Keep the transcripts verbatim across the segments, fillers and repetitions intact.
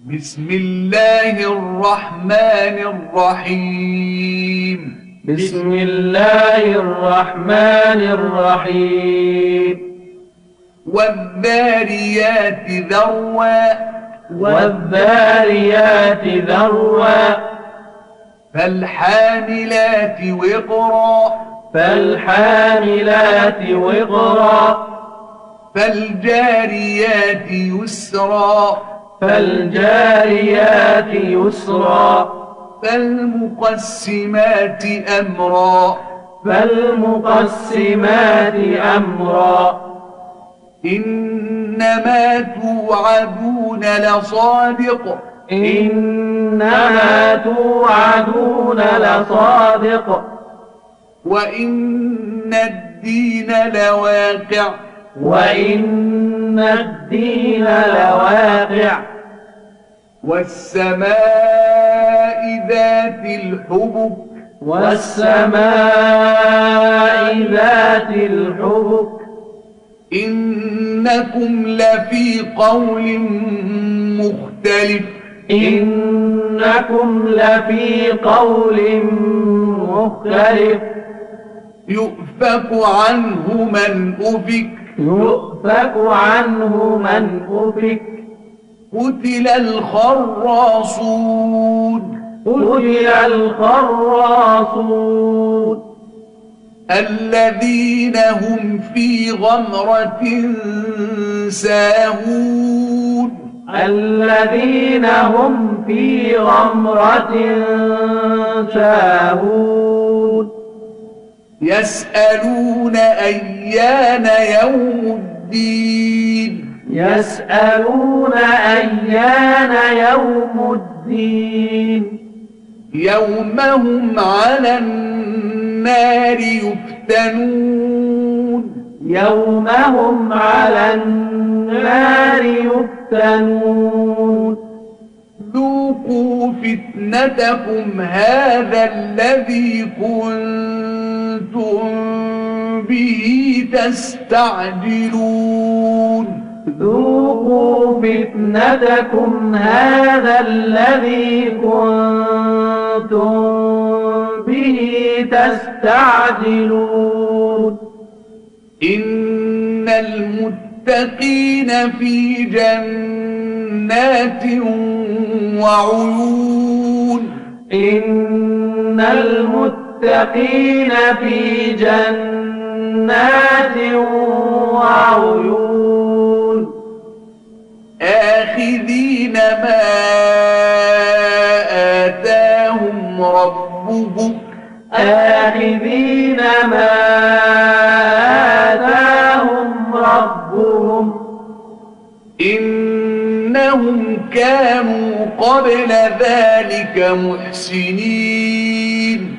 بسم الله الرحمن الرحيم بسم الله الرحمن الرحيم والذاريات ذروا والذاريات ذروا فالحاملات وقرا فالحاملات وقرا فالجاريات يسرا فالجاريات يسرا فالمقسمات أمرا فالمقسمات أمرا إنما توعدون لصادق إنما توعدون لصادق وإن الدين لواقع وإن الدين لواقع والسماء ذات الحبك والسماء ذات الحبك إنكم لفي قول مختلف إنكم لفي قول مختلف يؤفك عنه من أفك يؤفك عنه من أفك قتل الخراصون قتل الخراصون الذين هم في غمرة ساهون الذين هم في غمرة ساهون يسألون أيان يوم الدين يسألون أيان يوم الدين يوم هم على النار يفتنون يوم هم على النار يفتنون ذوقوا فتنتكم هذا الذي كنتم به تستعجلون ذوقوا فتنتكم هذا الذي كنتم به تستعجلون إن المتقين في جنات وعيون إن المتقين في جنات وعيون آخذين ما آتاهم ربهم آخذين ما آتاهم ربهم إنهم كانوا قبل ذلك محسنين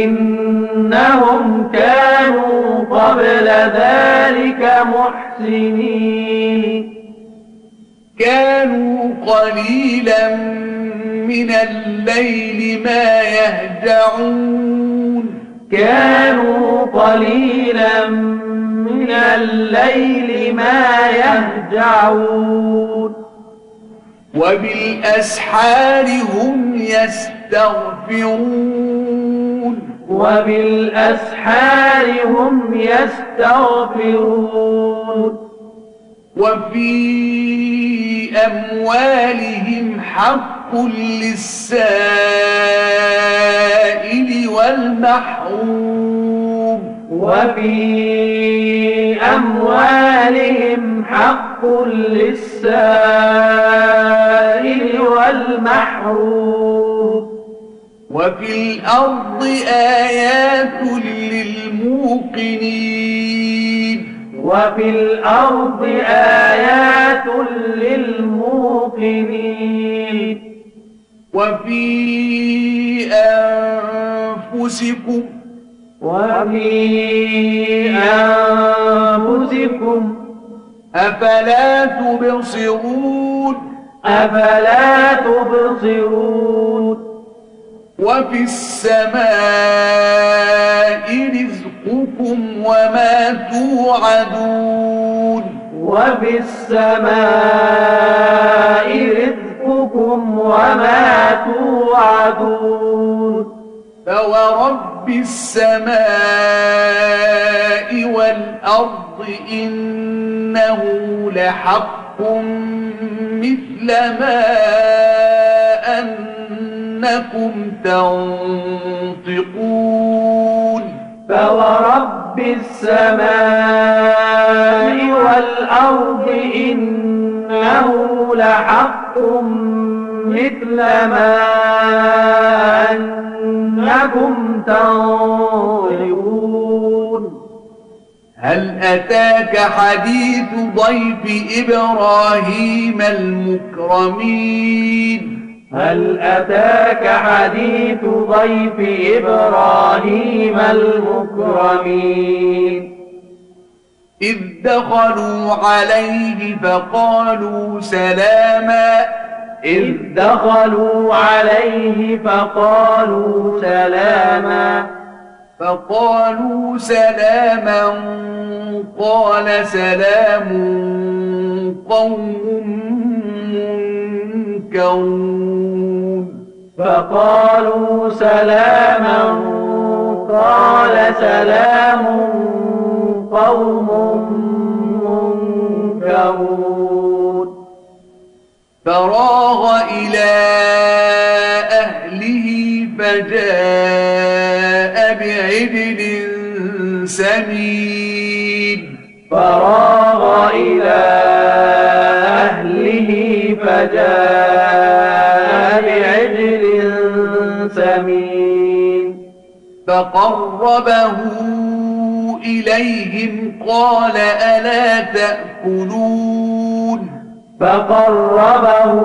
إنهم كانوا قبل ذلك محسنين كانوا قليلا من الليل ما يهجعون كانوا قليلا من الليل ما يهجعون وبالأسحار هم يستغفرون وبالأسحار هم يستغفرون وفي أموالهم حق للسائل والمحروم وفي أموالهم حق للسائل والمحروم وفي الأرض آيات للموقنين وفي الأرض آيات للموقنين وفي أنفسكم وفي أنفسكم أفلا تبصرون أفلا تبصرون وفي السماء رزقكم وما توعدون وفي السماء رزقكم فورب السماء والأرض إنه لحق مثل ما أنكم تنطقون فورب السماء والأرض إنه لحق مثل ما أنكم تنطقون هل أتاك حديث ضيف إبراهيم المكرمين هل أتاك حديث ضيف إبراهيم المكرمين إذ دخلوا عليه فقالوا سلاما إذ دخلوا عليه فقالوا سلاما فقالوا سلاما قال سلام قوم منكرون فقالوا سلاما قال سلام قوم منكرون فراغ إلى أهله فجاء بعجل سمين فراغ إلى أهله فجاء بعجل سمين فقربه إليهم قال ألا تأكلون فقربه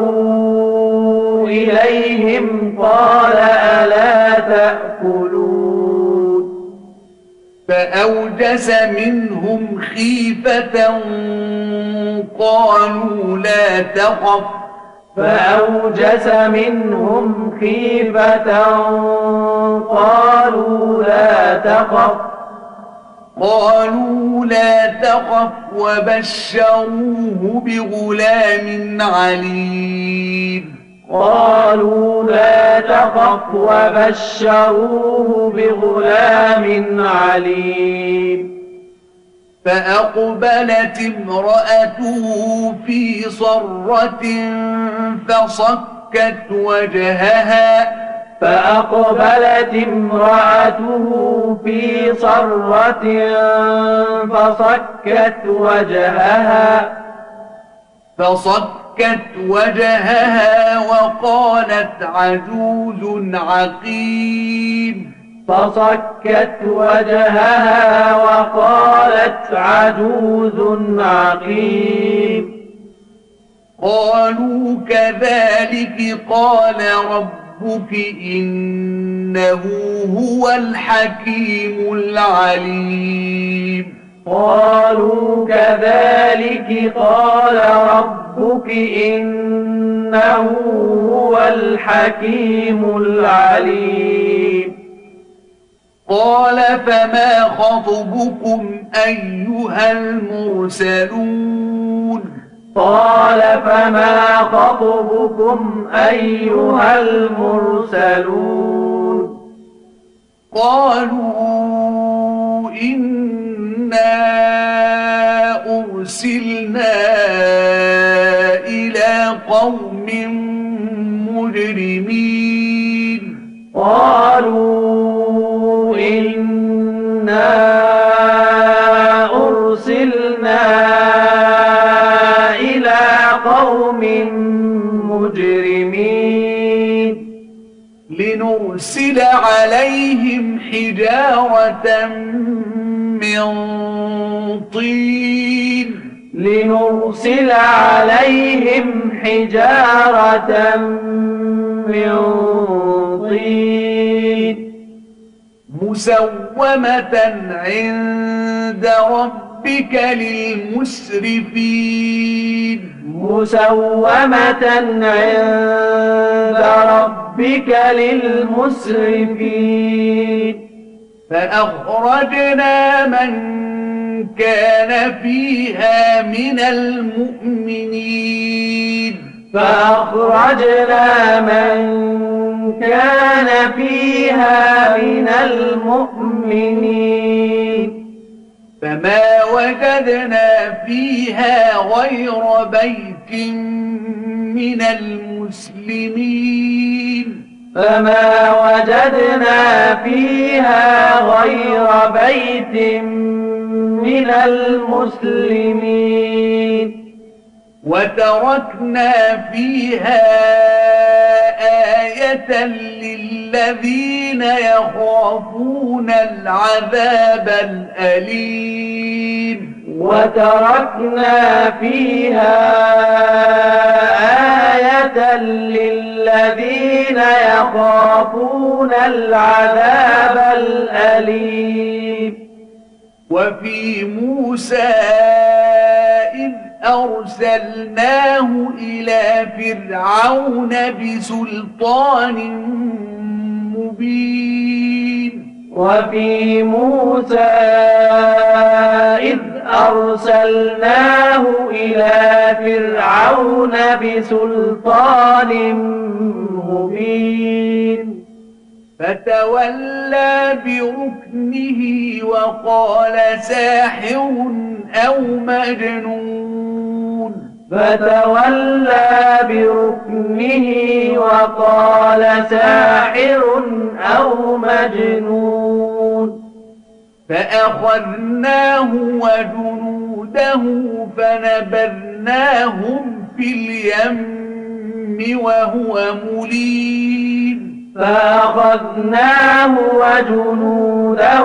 إليهم قال ألا تأكلون فأوجس منهم خيفة قالوا لا تخف فأوجس منهم خيفة قالوا لا تخف قالوا لا تخف وبشروه بغلام عليم قالوا لا تخف وبشروه بغلام عليم فأقبلت امرأته في صرة فصكت وجهها فأقبلت امرأته في صرة فصكت وجهها فصكت وجهها وقالت عجوز عقيم فصكت وجهها وقالت عجوز عقيم قالوا كذلك قال ربك إنه هو الحكيم العليم قالوا كذلك قال ربك إنه هو الحكيم العليم قال فما خطبكم أيها المرسلون قال فما خطبكم أيها المرسلون قالوا إنا أرسلنا إلى قوم مجرمين قالوا إنا أرسلنا إلى قوم مجرمين لنرسل عليهم حجارة من طين لنرسل عليهم حجارة من طين مسومة عند ربك للمسرفين مسومة عند ربك للمسرفين فأخرجنا من كان فيها من المؤمنين فأخرجنا من كان فيها من المؤمنين فما وجدنا فيها غير بيت من المسلمين فما وجدنا فيها غير بيت من المسلمين وتركنا فيها آية للذين يخافون العذاب الأليم وتركنا فيها آية للذين يخافون العذاب الأليم وفي موسى إذ أرسلناه إلى فرعون بسلطان مبين وفي موسى إذ أرسلناه إلى فرعون بسلطان مبين فتولى بركنه وقال ساحر أو مجنون فتولى بركنه وقال ساحر أو مجنون فأخذناه وجنوده فنبذناهم في اليم وهو مليم فأخذناه وجنوده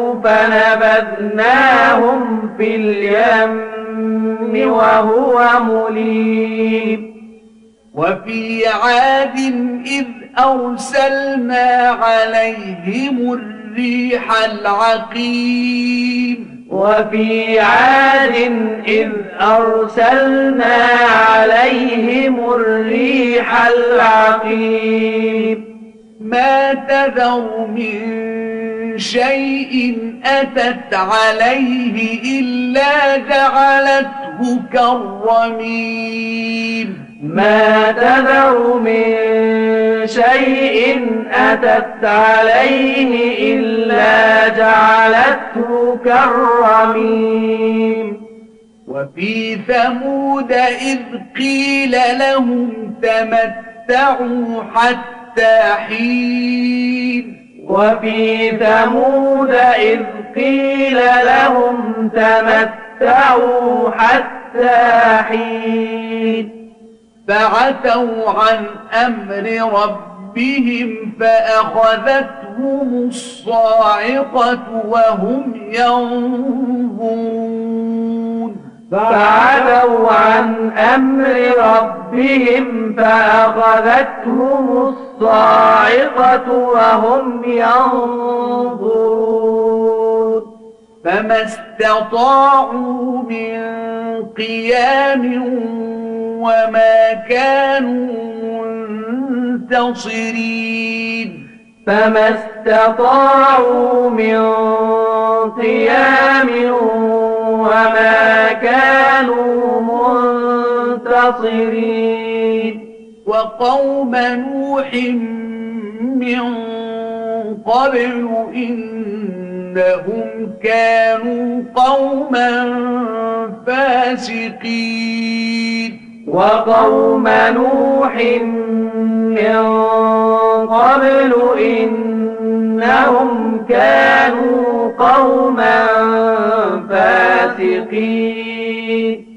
فنبذناهم في اليم وهو مليم وفي عاد إذ أرسلنا عليهم الريح العقيم وفي عاد إذ أرسلنا عليهم الريح العقيم ما تذر من شيء أتت عليه إلا جعلته كالرميم ما تذر من شيء أتت عليه إلا جعلته كالرميم وفي ثمود إذ قيل لهم تمتعوا حتى حين وفي ثمود إذ قيل لهم تمتعوا حتى حين فعتوا عن أمر ربهم فأخذتهم الصاعقة وهم ينظرون فعتوا عن أمر ربهم فأخذتهم الصاعقة وهم ينظرون فما استطاعوا من قيام وما كانوا منتصرين فما استطاعوا من قيام وما كانوا منتصرين وقوم نوح من قبل إنهم كانوا قوما فاسقين وقوم نوح من قبل إنهم كانوا قوما فاسقين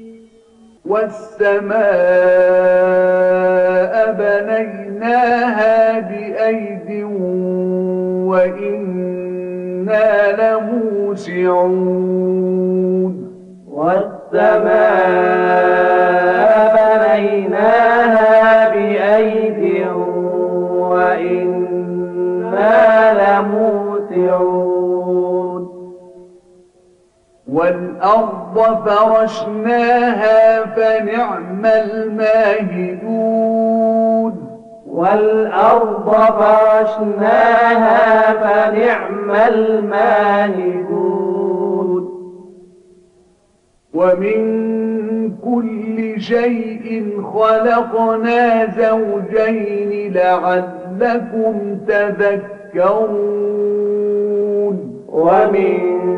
والسماء بنيناها بأيد وإنا لموسعون والسماء بنيناها بأيد وإنا لموسعون والأرض فرشناها فنعم الماهدون والأرض فرشناها فنعم الماهدون ومن كل شيء خلقنا زوجين لعلكم تذكرون ومن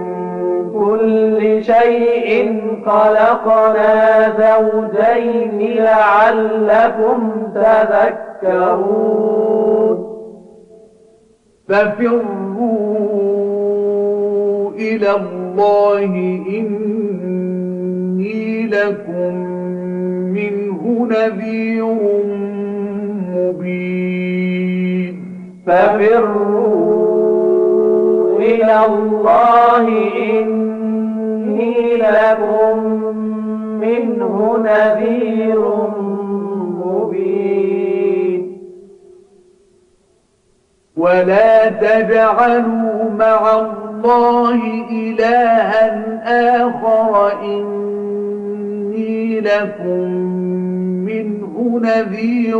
كل شيء خلقنا زوجين لعلكم تذكرون ففروا إلى الله إني لكم منه نذير مبين ففروا إلى الله إني لكم منه نذير مبين ولا تجعلوا مع الله إلها آخر إني لكم منه نذير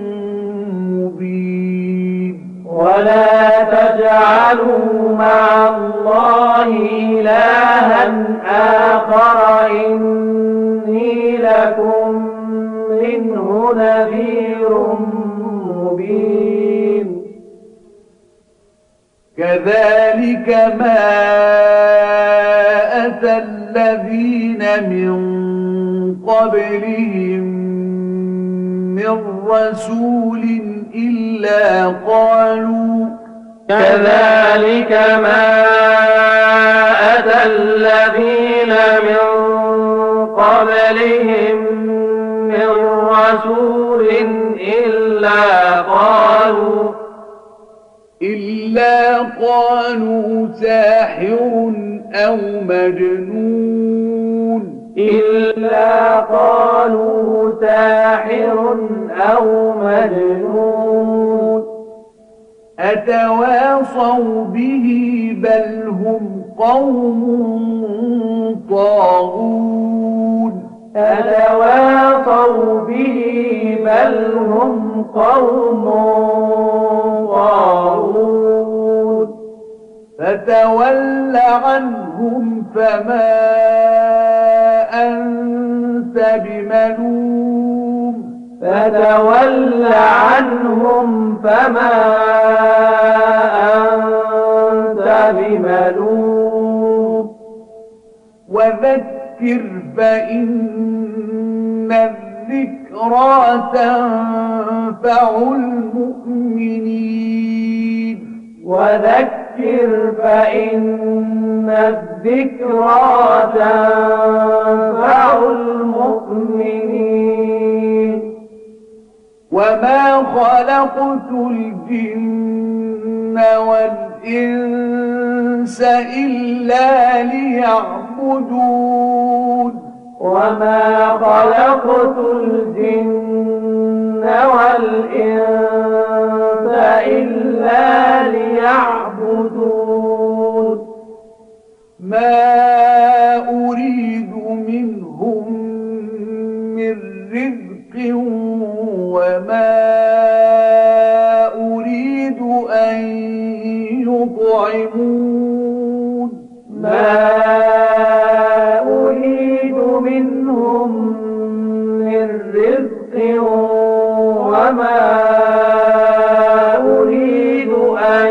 مبين ولا تجعلوا مع الله إلها آخر إني لكم منه نذير مبين كذلك ما أتى الذين من قبلهم من رسول إلا قالوا كذلك ما أتى الذين من قبلهم من رسول إلا قالوا إلا قالوا ساحر أو مجنون إلا قالوا ساحر أو مجنون أتواصوا به بل هم قوم طاغون أتواصوا به بل هم قوم طاغون فتول عنهم فما أنت بملوم فتول عنهم فما أنت بملوم وذكر فإن الذكرى تنفع المؤمنين وذكر فإن الذكرى تنفع المؤمنين وما خلقت الجن والإنس إلا ليعبدون وما خلقت الجن والإنس إلا ليعبدون ما أريد منهم من رزق وما أريد أن يطعمون ما أريد منهم من رزق وما أريد أن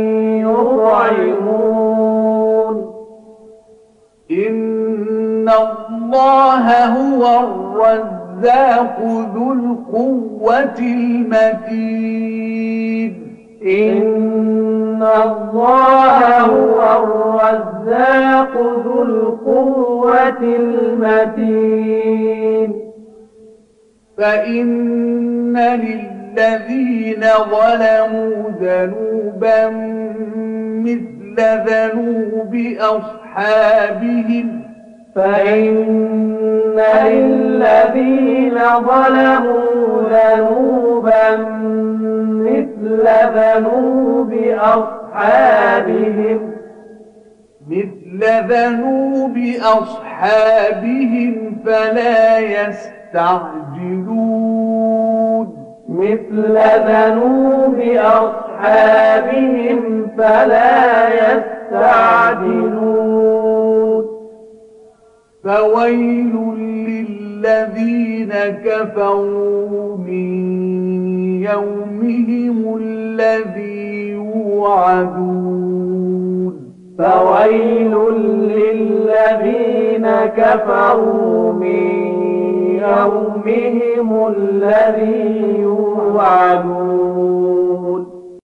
يطعمون إن الله هو الرزاق ذو القوة المتين إن الله هو الرزاق ذو القوة المتين فإن للذين ظلموا ذنوبا مثل ذنوب أصحابهم فإن للذين ظلموا ذنوبا مثل ذنوب أصحابهم مثل ذنوب أصحابهم فلا يستعجلون مثل ذنوب أصحابهم فلا يستعجلون فويل للذين للذين كفروا من يومهم الذي يوعدون فويل للذين كفروا من يومهم الذي يوعدون